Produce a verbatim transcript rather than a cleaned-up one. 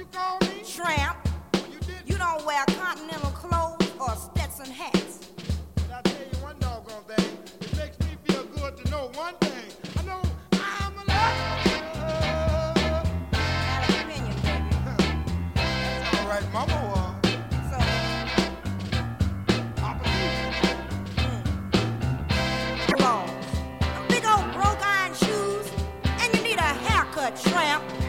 you call me? Tramp. Oh, you did? You don't wear continental clothes or Stetson hats. But I tell you one doggone thing. It makes me feel good to know one thing. I know I'm alive. Got an opinion, baby. That's all right, Mama was. So, Papa clothes. Them big old broke iron shoes, and you need a haircut, tramp.